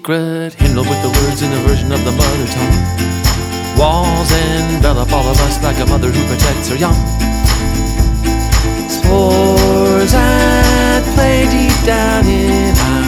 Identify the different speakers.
Speaker 1: secret hymnal with the words in a version of the mother tongue. Walls envelop all of us like a mother who protects her young. Spores at play deep down in our